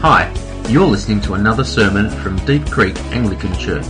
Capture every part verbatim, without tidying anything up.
Hi, you're listening to another sermon from Deep Creek Anglican Church.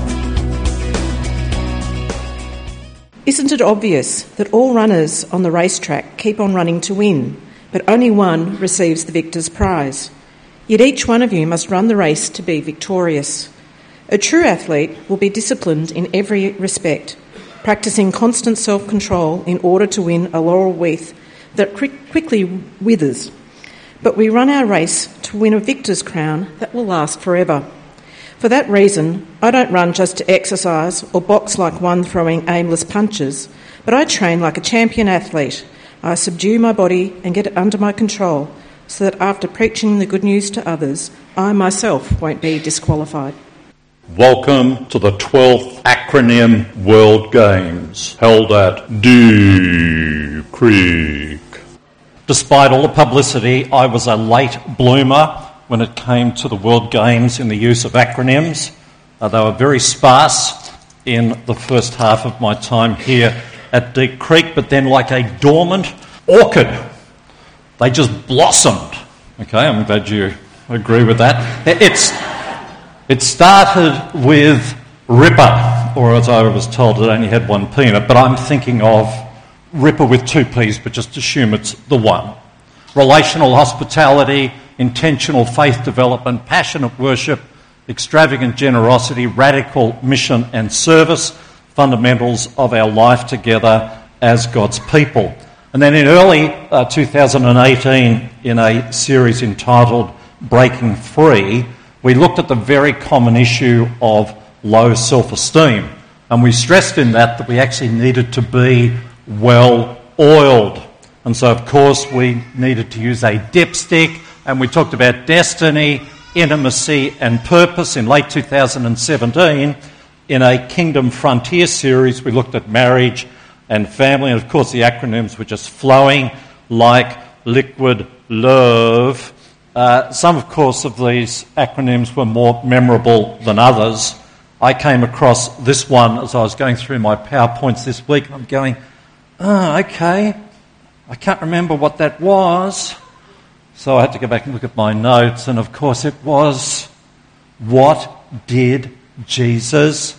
Isn't it obvious that all runners on the racetrack keep on running to win, but only one receives the victor's prize? Yet each one of you must run the race to be victorious. A true athlete will be disciplined in every respect, practising constant self-control in order to win a laurel wreath that quickly withers. But we run our race to win a victor's crown that will last forever. For that reason, I don't run just to exercise or box like one throwing aimless punches, but I train like a champion athlete. I subdue my body and get it under my control so that after preaching the good news to others, I myself won't be disqualified. Welcome to the twelfth Acronym World Games, held at Deep Creek. Despite all the publicity, I was a late bloomer when it came to the World Games in the use of acronyms. Uh, they were very sparse in the first half of my time here at Deep Creek, but then like a dormant orchid, they just blossomed. Okay, I'm glad you agree with that. It's It started with Ripper, or as I was told, it only had one peanut, but I'm thinking of Ripper with two P's, but just assume it's the one. Relational hospitality, intentional faith development, passionate worship, extravagant generosity, radical mission and service, fundamentals of our life together as God's people. And then in early uh, two thousand eighteen, in a series entitled Breaking Free, we looked at the very common issue of low self-esteem. And we stressed in that that we actually needed to be well-oiled. And so, of course, we needed to use a dipstick, and we talked about destiny, intimacy and purpose. In late two thousand seventeen, in a Kingdom Frontier series, we looked at marriage and family, and of course the acronyms were just flowing like liquid love. Uh, some, of course, of these acronyms were more memorable than others. I came across this one as I was going through my PowerPoints this week, and I'm going, oh, okay, I can't remember what that was. So I had to go back and look at my notes, and of course it was, what did Jesus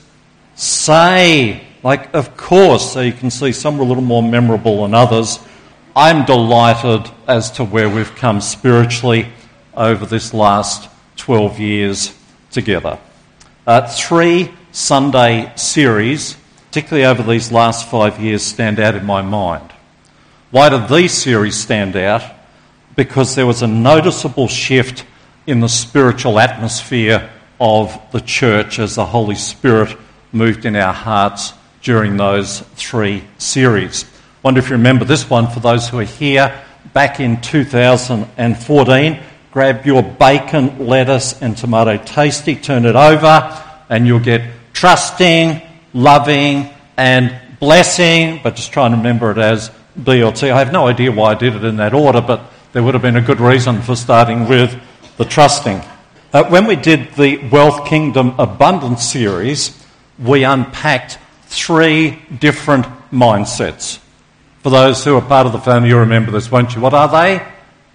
say? Like, of course, so you can see some were a little more memorable than others. I'm delighted as to where we've come spiritually over this last twelve years together. Uh, three Sunday series, particularly over these last five years, stand out in my mind. Why do these series stand out? Because there was a noticeable shift in the spiritual atmosphere of the church as the Holy Spirit moved in our hearts during those three series. Wonder if you remember this one, for those who are here, back in two thousand fourteen, grab your bacon, lettuce and tomato tasty, turn it over, and you'll get trusting, loving and blessing, but just try and remember it as B L T. I have no idea why I did it in that order, but there would have been a good reason for starting with the trusting. Uh, when we did the Wealth Kingdom Abundance series, we unpacked three different mindsets. For those who are part of the family, you'll remember this, won't you? What are they?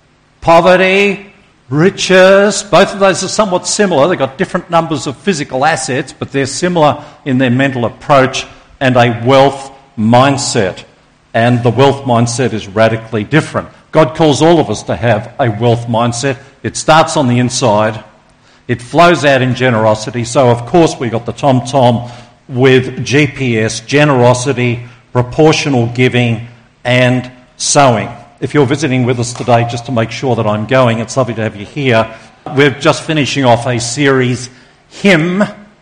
Poverty, riches. Both of those are somewhat similar. They've got different numbers of physical assets, but they're similar in their mental approach, and a wealth mindset. And the wealth mindset is radically different. God calls all of us to have a wealth mindset. It starts on the inside. It flows out in generosity. So, of course, we got the tom-tom with G P S, generosity, proportional giving, and sowing. If you're visiting with us today, just to make sure that I'm going, it's lovely to have you here. We're just finishing off a series, Hymn,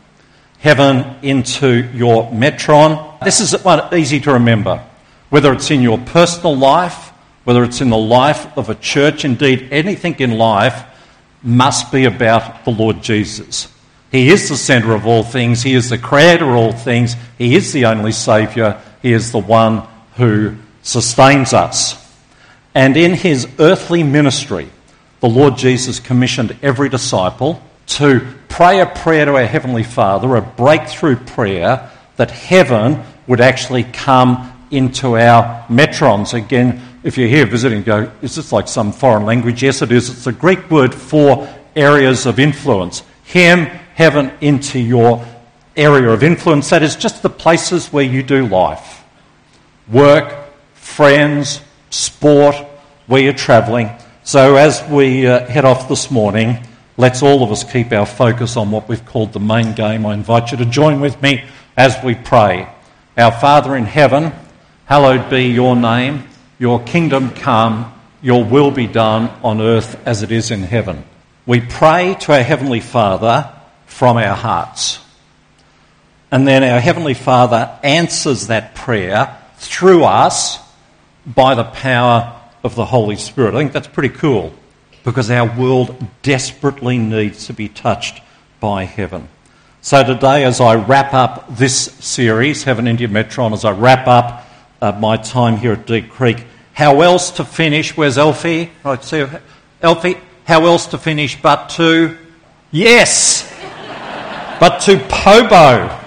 Heaven into Your Metron. This is one easy to remember. Whether it's in your personal life, whether it's in the life of a church, indeed anything in life must be about the Lord Jesus. He is the centre of all things. He is the creator of all things. He is the only Saviour. He is the one who sustains us. And in his earthly ministry, the Lord Jesus commissioned every disciple to pray a prayer to our Heavenly Father, a breakthrough prayer, that heaven would actually come into our metrons. Again, if you're here visiting, go, is this like some foreign language? Yes, it is. It's the Greek word for areas of influence. Hem heaven into your area of influence. That is just the places where you do life. Work, friends, sport, where you're travelling. So as we uh, head off this morning, let's all of us keep our focus on what we've called the main game. I invite you to join with me as we pray. Our Father in heaven, hallowed be your name. Your kingdom come, your will be done on earth as it is in heaven. We pray to our Heavenly Father from our hearts. And then our Heavenly Father answers that prayer through us by the power of the Holy Spirit. I think that's pretty cool, because our world desperately needs to be touched by heaven. So today, as I wrap up this series, Heaven India Metron, as I wrap up uh, my time here at Deep Creek, how else to finish? Where's Elfie? Right, see Elfie. How else to finish but to, yes, but to Pobo.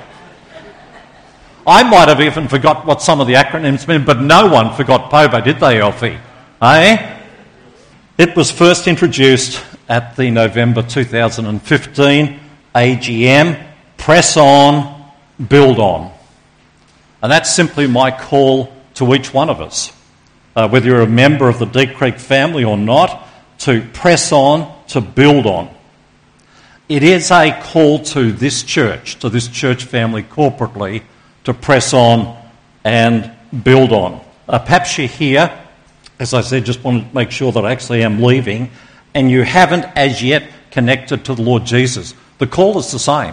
I might have even forgot what some of the acronyms mean, but no one forgot Pobo, did they, Elfie? Eh? It was first introduced at the November two thousand fifteen A G M. Press on, build on. And that's simply my call to each one of us, uh, whether you're a member of the Deep Creek family or not, to press on, to build on. It is a call to this church, to this church family corporately, to press on and build on. Uh, perhaps you're here, as I said, just want to make sure that I actually am leaving, and you haven't as yet connected to the Lord Jesus. The call is the same,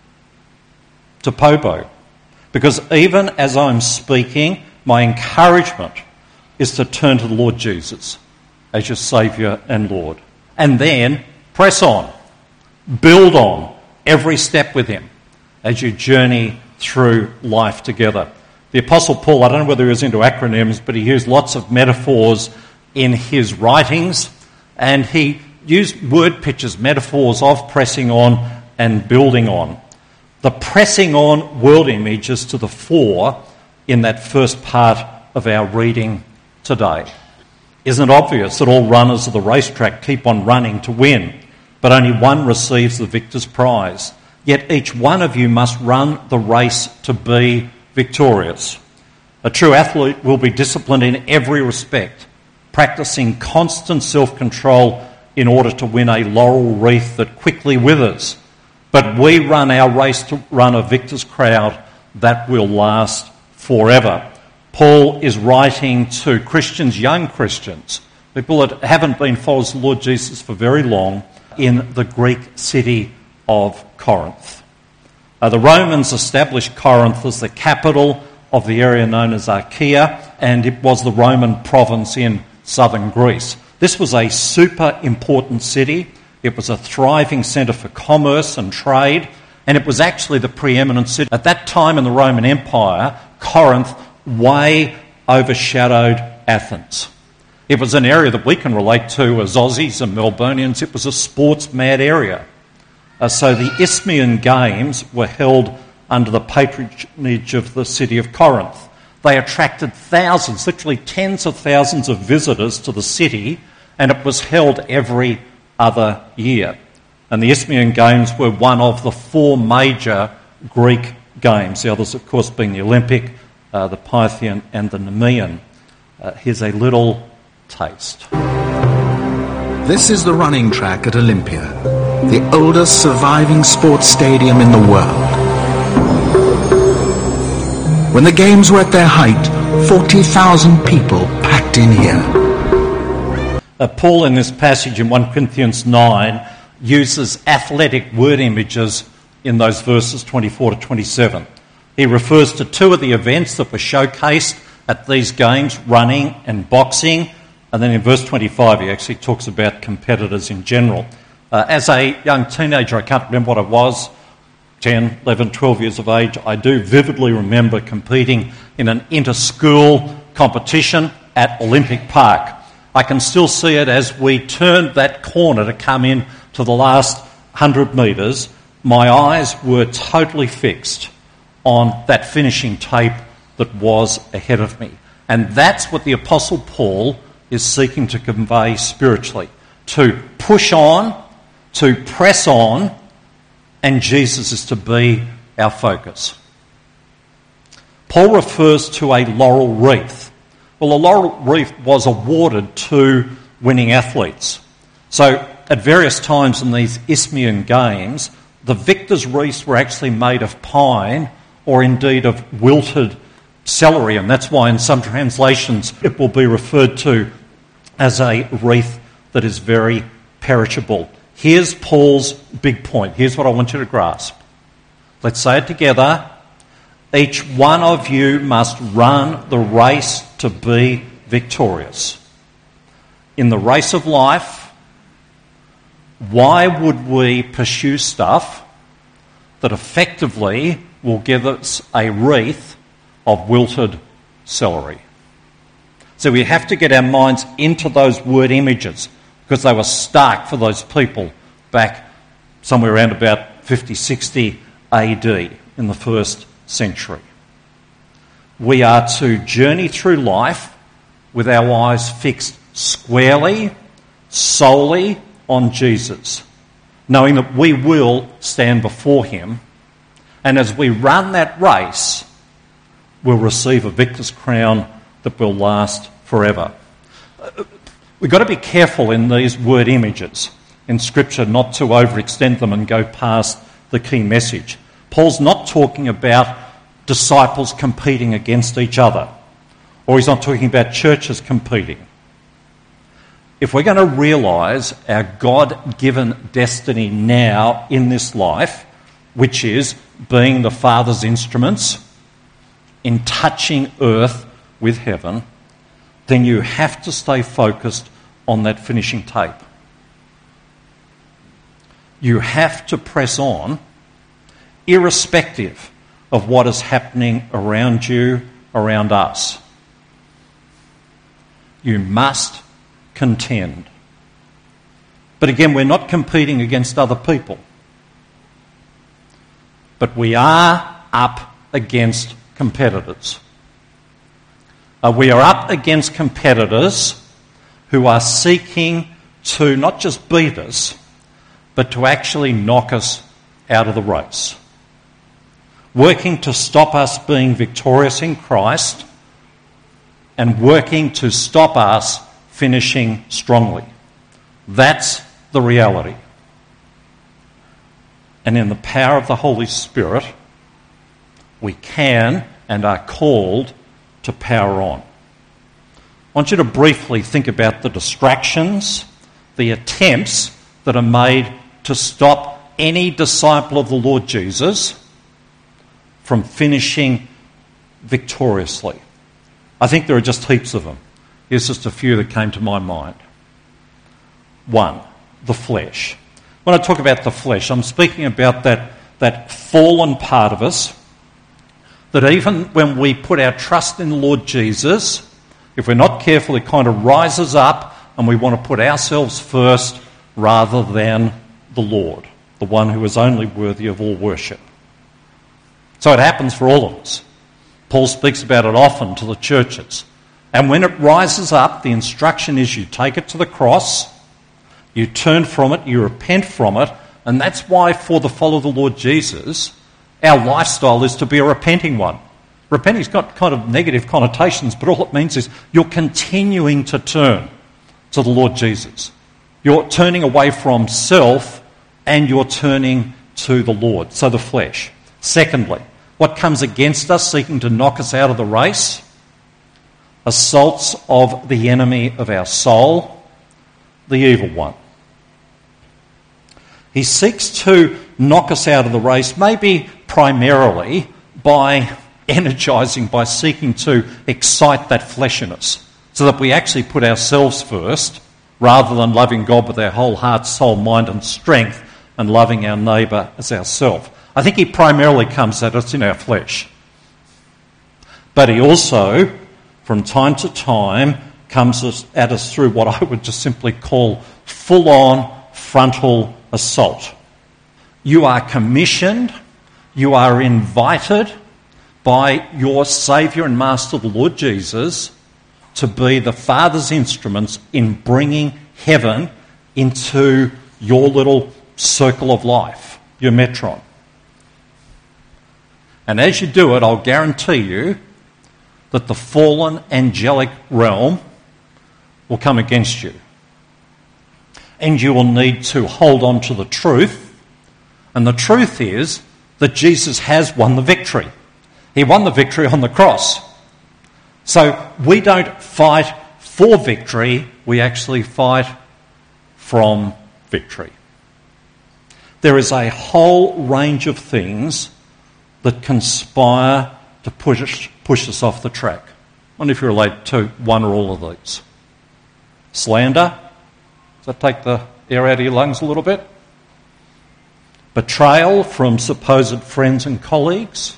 to Pobo. Because even as I'm speaking, my encouragement is to turn to the Lord Jesus as your Saviour and Lord. And then press on, build on every step with him as you journey through life together. The Apostle Paul, I don't know whether he was into acronyms, but he used lots of metaphors in his writings, and he used word pictures, metaphors of pressing on and building on. The pressing on word image is to the fore in that first part of our reading today. Isn't it obvious that all runners of the racetrack keep on running to win, but only one receives the victor's prize? Yet each one of you must run the race to be victorious. A true athlete will be disciplined in every respect, practicing constant self-control in order to win a laurel wreath that quickly withers. But we run our race to run a victor's crowd that will last forever. Paul is writing to Christians, young Christians, people that haven't been followers of the Lord Jesus for very long, in the Greek city of Corinth. Uh, the Romans established Corinth as the capital of the area known as Achaia, and it was the Roman province in southern Greece. This was a super important city. It was a thriving centre for commerce and trade, and it was actually the preeminent city. At that time in the Roman Empire, Corinth way overshadowed Athens. It was an area that we can relate to as Aussies and Melburnians. It was a sports-mad area. Uh, so the Isthmian Games were held under the patronage of the city of Corinth. They attracted thousands, literally tens of thousands of visitors to the city, and it was held every other year. And the Isthmian Games were one of the four major Greek games, the others, of course, being the Olympic, uh, the Pythian, and the Nemean. Uh, here's a little taste. This is the running track at Olympia, the oldest surviving sports stadium in the world. When the games were at their height, forty thousand people packed in here. Uh, Paul, in this passage in First Corinthians nine, uses athletic word images in those verses twenty-four to twenty-seven. He refers to two of the events that were showcased at these games, running and boxing. And then in verse twenty-five, he actually talks about competitors in general. Uh, as a young teenager, I can't remember what I was, ten, eleven, twelve years of age, I do vividly remember competing in an inter-school competition at Olympic Park. I can still see it as we turned that corner to come in to the last one hundred metres. My eyes were totally fixed on that finishing tape that was ahead of me. And that's what the Apostle Paul is seeking to convey spiritually. To push on, to press on, and Jesus is to be our focus. Paul refers to a laurel wreath. Well, a laurel wreath was awarded to winning athletes. So at various times in these Isthmian Games, the victors' wreaths were actually made of pine or indeed of wilted celery, and that's why in some translations it will be referred to as a wreath that is very perishable. Here's Paul's big point. Here's what I want you to grasp. Let's say it together. Each one of you must run the race to be victorious. In the race of life, why would we pursue stuff that effectively will give us a wreath of wilted celery? So we have to get our minds into those word images because they were stark for those people back somewhere around about fifty, sixty A D in the first century. We are to journey through life with our eyes fixed squarely, solely on Jesus, knowing that we will stand before him, and as we run that race, we'll receive a victor's crown that will last forever. We've got to be careful in these word images in Scripture not to overextend them and go past the key message. Paul's not talking about disciples competing against each other, or he's not talking about churches competing. If we're going to realise our God-given destiny now in this life, which is being the Father's instruments in touching earth with heaven, then you have to stay focused on that finishing tape. You have to press on, irrespective of what is happening around you, around us. You must contend. But again, we're not competing against other people. But we are up against competitors. Uh, we are up against competitors who are seeking to not just beat us, but to actually knock us out of the race. Working to stop us being victorious in Christ and working to stop us finishing strongly. That's the reality. And in the power of the Holy Spirit, we can and are called to power on. I want you to briefly think about the distractions, the attempts that are made to stop any disciple of the Lord Jesus from finishing victoriously. I think there are just heaps of them. Here's just a few that came to my mind. One, the flesh. When I talk about the flesh, I'm speaking about that, that fallen part of us that even when we put our trust in the Lord Jesus, if we're not careful, it kind of rises up and we want to put ourselves first rather than the Lord, the one who is only worthy of all worship. So it happens for all of us. Paul speaks about it often to the churches. And when it rises up, the instruction is you take it to the cross, you turn from it, you repent from it, and that's why for the follow the Lord Jesus, our lifestyle is to be a repenting one. Repenting's got kind of negative connotations, but all it means is you're continuing to turn to the Lord Jesus. You're turning away from self and you're turning to the Lord, so the flesh. Secondly, what comes against us, seeking to knock us out of the race? Assaults of the enemy of our soul, the evil one. He seeks to knock us out of the race, maybe primarily by energising, by seeking to excite that flesh in us, so that we actually put ourselves first, rather than loving God with our whole heart, soul, mind and strength, and loving our neighbour as ourselves. I think he primarily comes at us in our flesh. But he also, from time to time, comes at us through what I would just simply call full-on frontal assault. You are commissioned, you are invited by your Saviour and Master, the Lord Jesus, to be the Father's instruments in bringing heaven into your little circle of life, your metron. And as you do it, I'll guarantee you that the fallen angelic realm will come against you. And you will need to hold on to the truth. And the truth is that Jesus has won the victory. He won the victory on the cross. So we don't fight for victory, we actually fight from victory. There is a whole range of things that conspire to push us, push us off the track. I wonder if you relate to one or all of these. Slander. Does that take the air out of your lungs a little bit? Betrayal from supposed friends and colleagues.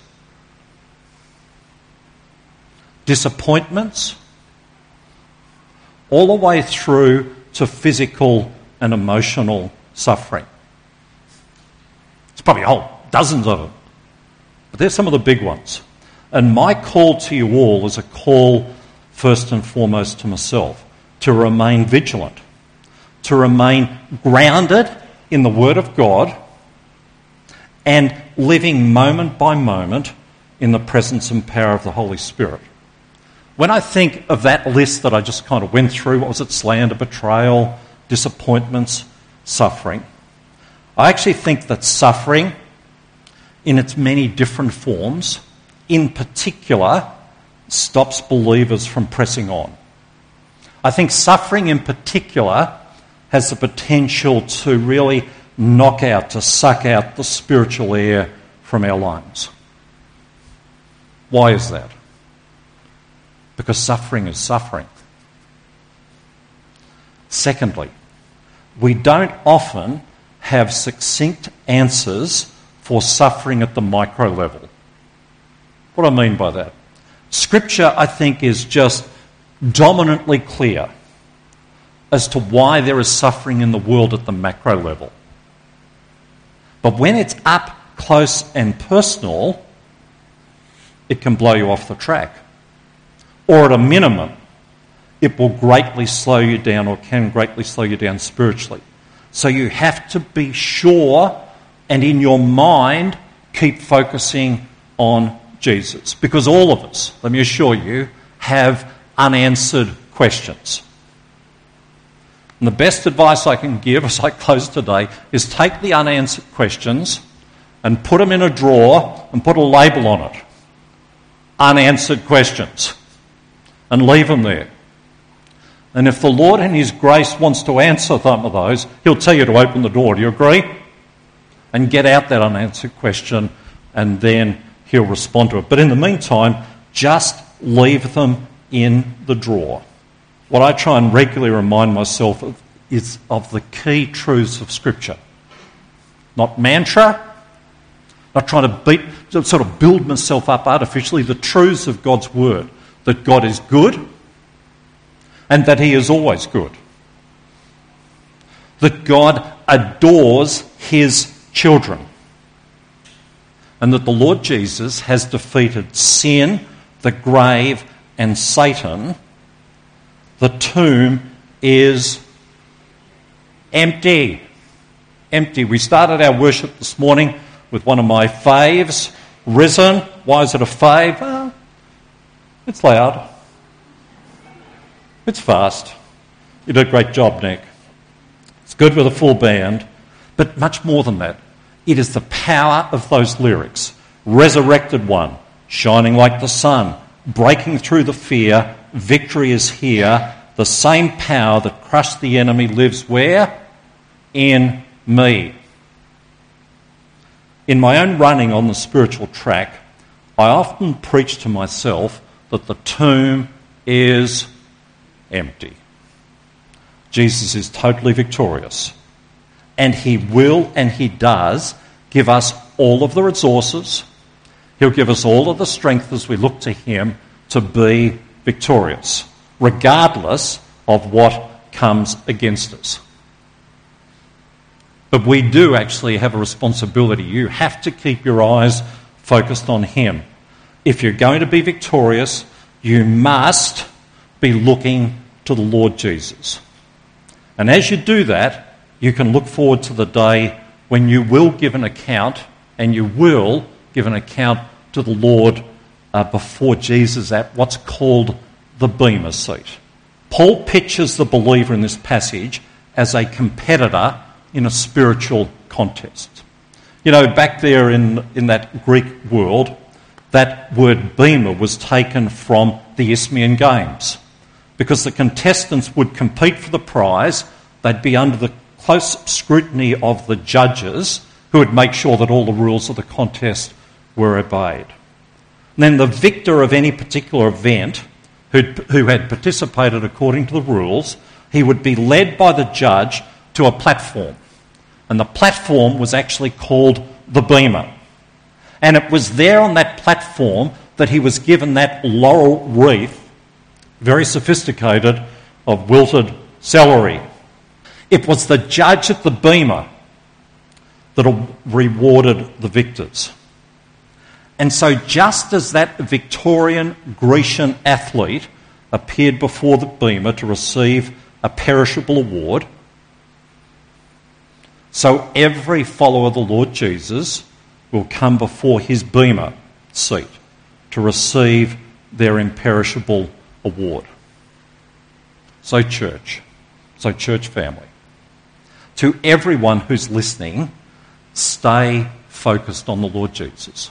Disappointments. All the way through to physical and emotional suffering. It's probably a whole dozens of them. But there's some of the big ones. And my call to you all is a call first and foremost to myself, to remain vigilant, to remain grounded in the Word of God and living moment by moment in the presence and power of the Holy Spirit. When I think of that list that I just kind of went through, what was it, slander, betrayal, disappointments, suffering, I actually think that suffering in its many different forms, in particular, stops believers from pressing on. I think suffering in particular has the potential to really knock out, to suck out the spiritual air from our lungs. Why is that? Because suffering is suffering. Secondly, we don't often have succinct answers for suffering at the micro level. What do I mean by that? Scripture, I think, is just dominantly clear as to why there is suffering in the world at the macro level. But when it's up close and personal, it can blow you off the track. Or at a minimum, it will greatly slow you down or can greatly slow you down spiritually. So you have to be sure and in your mind keep focusing on Jesus. Because all of us, let me assure you, have unanswered questions. And the best advice I can give as I close today is take the unanswered questions and put them in a drawer and put a label on it. Unanswered questions. And leave them there. And if the Lord in His grace wants to answer some of those, He'll tell you to open the door. Do you agree? And get out that unanswered question, and then He'll respond to it. But in the meantime, just leave them in the drawer. What I try and regularly remind myself of is of the key truths of Scripture. Not mantra, not trying to beat, to sort of build myself up artificially, the truths of God's Word. That God is good and that He is always good. That God adores His children. And that the Lord Jesus has defeated sin, the grave, and Satan. The tomb is empty. Empty. We started our worship this morning with one of my faves, Risen. Why is it a fave? Well, it's loud. It's fast. You did a great job, Nick. It's good with a full band. But much more than that, it is the power of those lyrics. Resurrected one, shining like the sun, breaking through the fear, victory is here. The same power that crushed the enemy lives where? In me. In my own running on the spiritual track, I often preach to myself that the tomb is empty. Jesus is totally victorious. And He will and He does give us all of the resources. He'll give us all of the strength as we look to Him to be victorious, regardless of what comes against us. But we do actually have a responsibility. You have to keep your eyes focused on Him. If you're going to be victorious, you must be looking to the Lord Jesus. And as you do that, you can look forward to the day when you will give an account, and you will give an account to the Lord uh, before Jesus at what's called the Bema seat. Paul pictures the believer in this passage as a competitor in a spiritual contest. You know, back there in, in that Greek world, that word Bema was taken from the Isthmian Games, because the contestants would compete for the prize. They'd be under the close scrutiny of the judges, who would make sure that all the rules of the contest were obeyed. And then the victor of any particular event, who'd, who had participated according to the rules, he would be led by the judge to a platform. And the platform was actually called the Bema. And it was there on that platform that he was given that laurel wreath, very sophisticated, of wilted celery. It was the judge at the Bema that rewarded the victors. And so just as that Victorian Grecian athlete appeared before the Bema to receive a perishable award, so every follower of the Lord Jesus will come before his Bema seat to receive their imperishable award. So church, so church family, to everyone who's listening, stay focused on the Lord Jesus.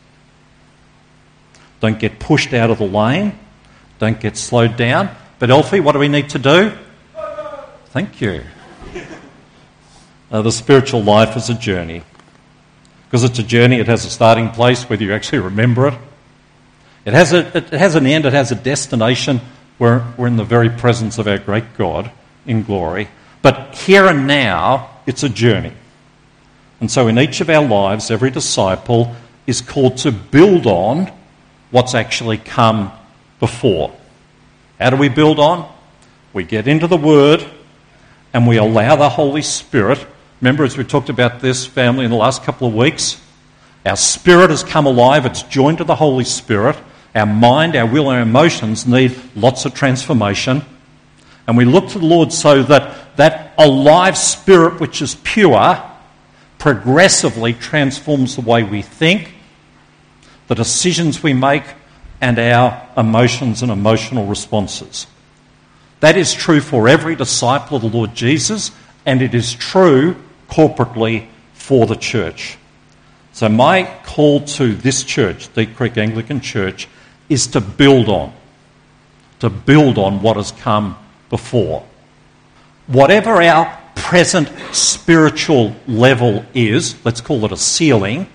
Don't get pushed out of the lane. Don't get slowed down. But Elfie, what do we need to do? Thank you. Uh, the spiritual life is a journey. Because it's a journey, it has a starting place, whether you actually remember it. It has a, it has an end, it has a destination. We're, we're in the very presence of our great God in glory. But here and now, it's a journey. And so in each of our lives, every disciple is called to build on what's actually come before. How do we build on? We get into the Word and we allow the Holy Spirit. Remember, as we talked about this, family, in the last couple of weeks, our spirit has come alive, it's joined to the Holy Spirit. Our mind, our will, our emotions need lots of transformation. And we look to the Lord so that that alive spirit, which is pure, progressively transforms the way we think, the decisions we make, and our emotions and emotional responses. That is true for every disciple of the Lord Jesus, and it is true corporately for the church. So my call to this church, Deep Creek Anglican Church, is to build on, to build on what has come before. Whatever our present spiritual level is, let's call it a ceiling,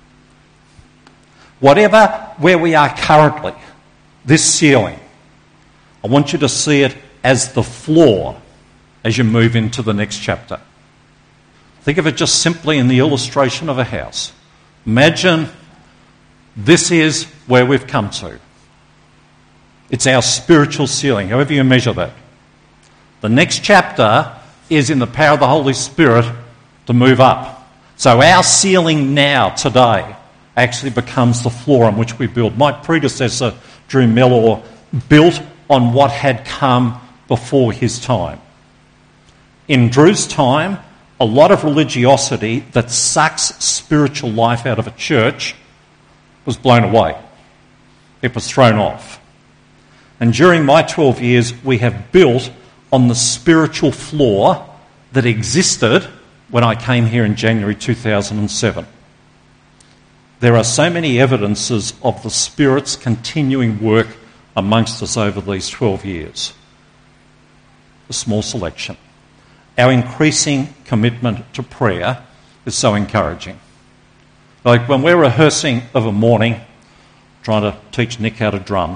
whatever where we are currently, this ceiling, I want you to see it as the floor as you move into the next chapter. Think of it just simply in the illustration of a house. Imagine this is where we've come to. It's our spiritual ceiling, however you measure that. The next chapter is in the power of the Holy Spirit to move up. So our ceiling now, today, actually becomes the floor on which we build. My predecessor, Drew Mellor, built on what had come before his time. In Drew's time, a lot of religiosity that sucks spiritual life out of a church was blown away. It was thrown off. And during my twelve years, we have built on the spiritual floor that existed when I came here in January two thousand seven. There are so many evidences of the Spirit's continuing work amongst us over these twelve years. A small selection. Our increasing commitment to prayer is so encouraging. Like when we're rehearsing of a morning, trying to teach Nick how to drum,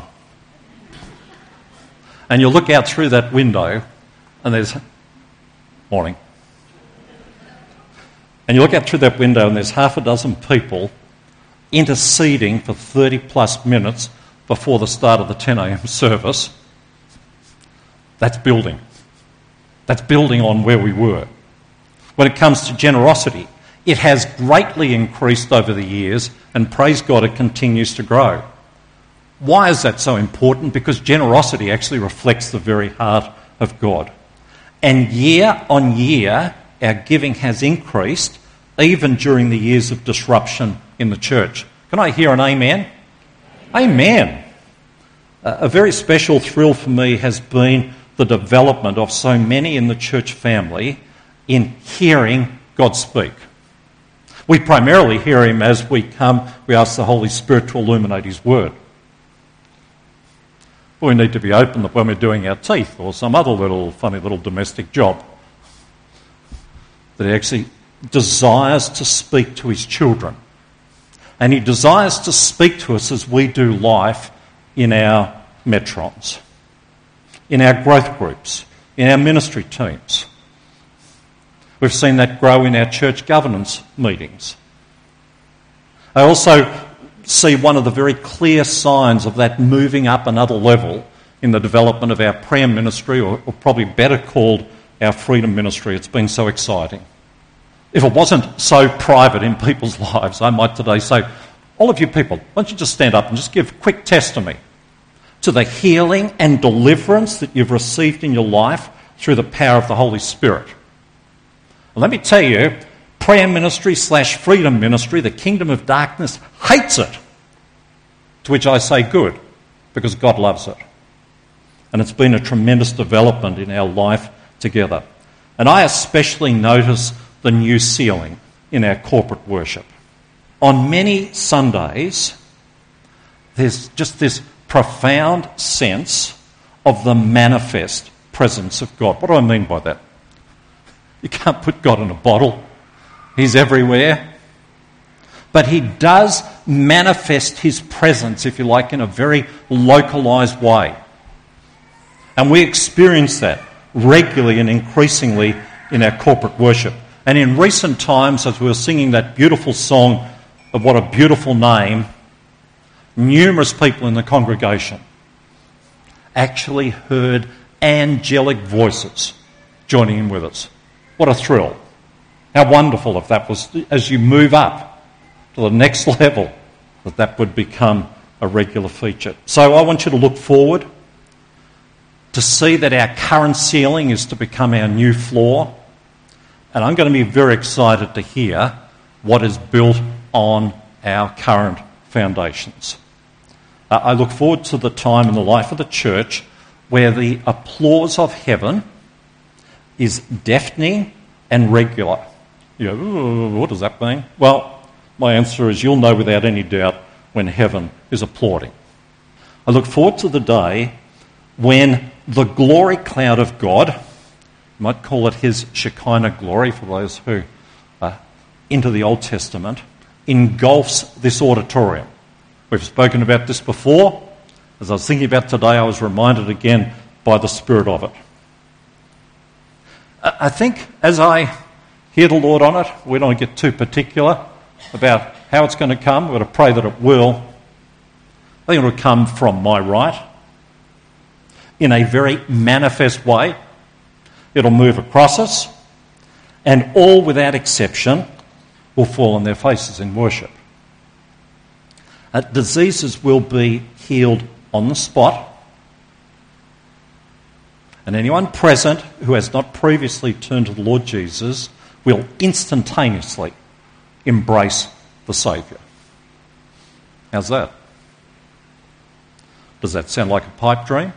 and you look out through that window and there's... Morning. And you look out through that window and there's half a dozen people interceding for thirty plus minutes before the start of the ten a.m. service. That's building. That's building on where we were. When it comes to generosity, it has greatly increased over the years, and praise God, it continues to grow. Why is that so important? Because generosity actually reflects the very heart of God. And year on year, our giving has increased even during the years of disruption in the church. Can I hear an amen? Amen. Uh, a very special thrill for me has been the development of so many in the church family in hearing God speak. We primarily hear him as we come, we ask the Holy Spirit to illuminate his word. We need to be open that when we're doing our teeth or some other little funny little domestic job, that he actually desires to speak to his children. And he desires to speak to us as we do life in our metrons, in our growth groups, in our ministry teams. We've seen that grow in our church governance meetings. I also see one of the very clear signs of that moving up another level in the development of our prayer ministry, or, or probably better called our freedom ministry. It's been so exciting. If it wasn't so private in people's lives, I might today say, all of you people, why don't you just stand up and just give quick testimony to the healing and deliverance that you've received in your life through the power of the Holy Spirit. Well, let me tell you, prayer ministry slash freedom ministry, the kingdom of darkness hates it. To which I say good, because God loves it. And it's been a tremendous development in our life together. And I especially notice the new ceiling in our corporate worship. On many Sundays, there's just this profound sense of the manifest presence of God. What do I mean by that? You can't put God in a bottle. He's everywhere. But he does manifest his presence, if you like, in a very localised way. And we experience that regularly and increasingly in our corporate worship. And in recent times, as we were singing that beautiful song of What a Beautiful Name, numerous people in the congregation actually heard angelic voices joining in with us. What a thrill. How wonderful if that was, as you move up to the next level, that that would become a regular feature. So I want you to look forward to see that our current ceiling is to become our new floor. And I'm going to be very excited to hear what is built on our current foundations. Uh, I look forward to the time in the life of the church where the applause of heaven is deafening and regular. You go, what does that mean? Well, my answer is you'll know without any doubt when heaven is applauding. I look forward to the day when the glory cloud of God, you might call it his Shekinah glory for those who are into the Old Testament, engulfs this auditorium. We've spoken about this before. As I was thinking about today, I was reminded again by the Spirit of it. I think as I hear the Lord on it, we don't get too particular about how it's going to come. We're going to pray that it will. I think it will come from my right in a very manifest way. It'll move across us, and all without exception will fall on their faces in worship. Uh, diseases will be healed on the spot, and anyone present who has not previously turned to the Lord Jesus will instantaneously embrace the Saviour. How's that? Does that sound like a pipe dream?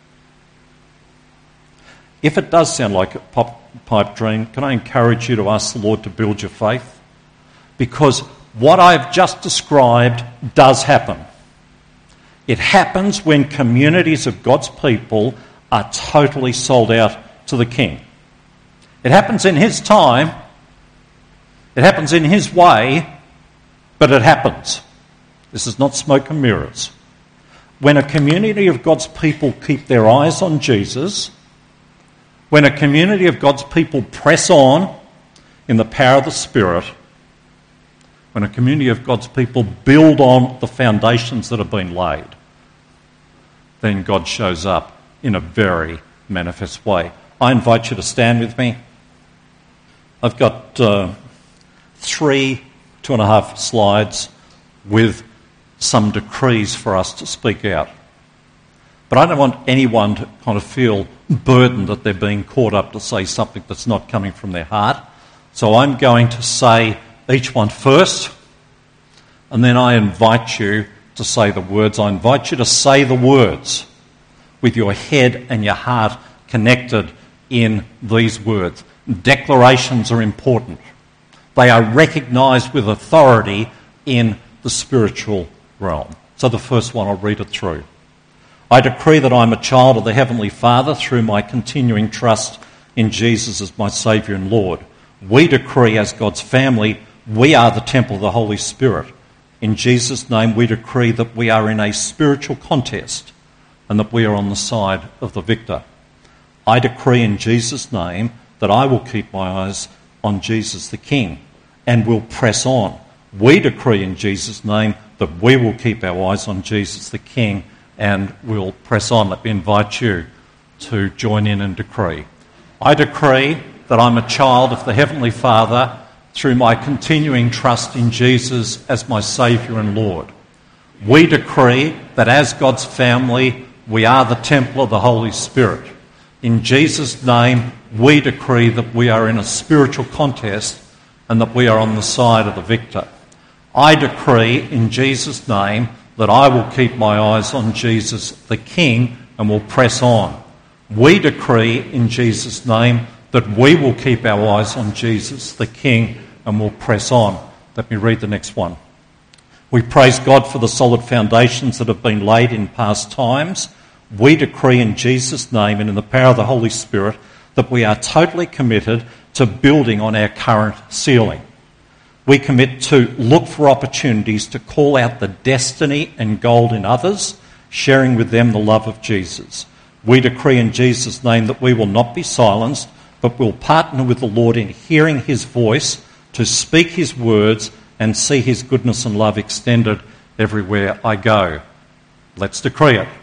If it does sound like a pop, pipe dream, can I encourage you to ask the Lord to build your faith? Because what I've just described does happen. It happens when communities of God's people are totally sold out to the King. It happens in his time, it happens in his way, but it happens. This is not smoke and mirrors. When a community of God's people keep their eyes on Jesus, when a community of God's people press on in the power of the Spirit, when a community of God's people build on the foundations that have been laid, then God shows up in a very manifest way. I invite you to stand with me. I've got uh, three, two and a half slides with some decrees for us to speak out. But I don't want anyone to kind of feel burdened that they're being caught up to say something that's not coming from their heart. So I'm going to say each one first, and then I invite you to say the words. I invite you to say the words with your head and your heart connected in these words. Declarations are important. They are recognised with authority in the spiritual realm. So the first one, I'll read it through. I decree that I'm a child of the Heavenly Father through my continuing trust in Jesus as my Saviour and Lord. We decree as God's family, we are the temple of the Holy Spirit. In Jesus' name, we decree that we are in a spiritual contest and that we are on the side of the victor. I decree in Jesus' name that I will keep my eyes on Jesus the King and will press on. We decree in Jesus' name that we will keep our eyes on Jesus the King and will press on. Let me invite you to join in and decree. I decree that I'm a child of the Heavenly Father through my continuing trust in Jesus as my Saviour and Lord. We decree that as God's family, we are the temple of the Holy Spirit. In Jesus' name, we decree that we are in a spiritual contest and that we are on the side of the victor. I decree in Jesus' name that I will keep my eyes on Jesus the King and will press on. We decree in Jesus' name that we will keep our eyes on Jesus the King and will press on. Let me read the next one. We praise God for the solid foundations that have been laid in past times. We decree in Jesus' name and in the power of the Holy Spirit that we are totally committed to building on our current ceiling. We commit to look for opportunities to call out the destiny and gold in others, sharing with them the love of Jesus. We decree in Jesus' name that we will not be silenced, but will partner with the Lord in hearing his voice, to speak his words and see his goodness and love extended everywhere I go. Let's decree it.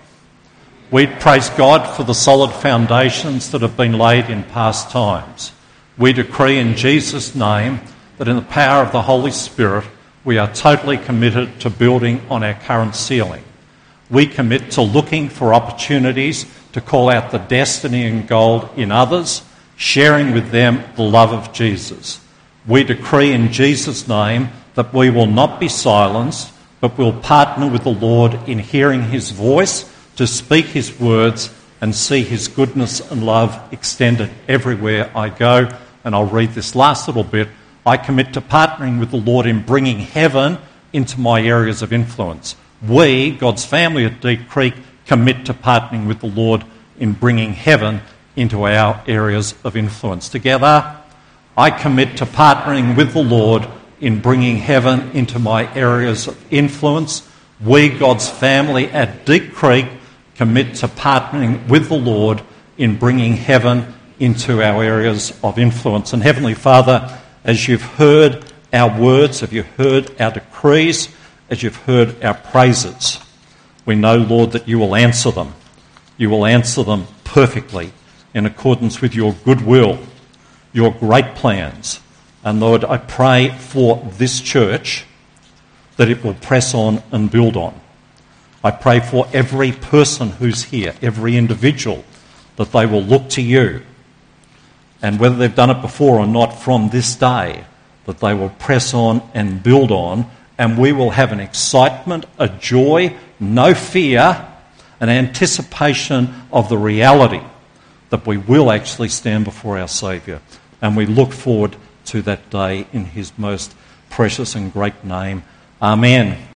We praise God for the solid foundations that have been laid in past times. We decree in Jesus' name that in the power of the Holy Spirit, we are totally committed to building on our current ceiling. We commit to looking for opportunities to call out the destiny and gold in others, sharing with them the love of Jesus. We decree in Jesus' name that we will not be silenced, but will partner with the Lord in hearing his voice, to speak his words and see his goodness and love extended everywhere I go. And I'll read this last little bit. I commit to partnering with the Lord in bringing heaven into my areas of influence. We, God's family at Deep Creek, commit to partnering with the Lord in bringing heaven into our areas of influence. Together, I commit to partnering with the Lord in bringing heaven into my areas of influence. We, God's family at Deep Creek, commit to partnering with the Lord in bringing heaven into our areas of influence. And Heavenly Father, as you've heard our words, have you heard our decrees, as you've heard our praises, we know, Lord, that you will answer them. You will answer them perfectly in accordance with your good will, your great plans. And Lord, I pray for this church that it will press on and build on. I pray for every person who's here, every individual, that they will look to you. And whether they've done it before or not, from this day, that they will press on and build on, and we will have an excitement, a joy, no fear, an anticipation of the reality that we will actually stand before our Saviour. And we look forward to that day in his most precious and great name. Amen.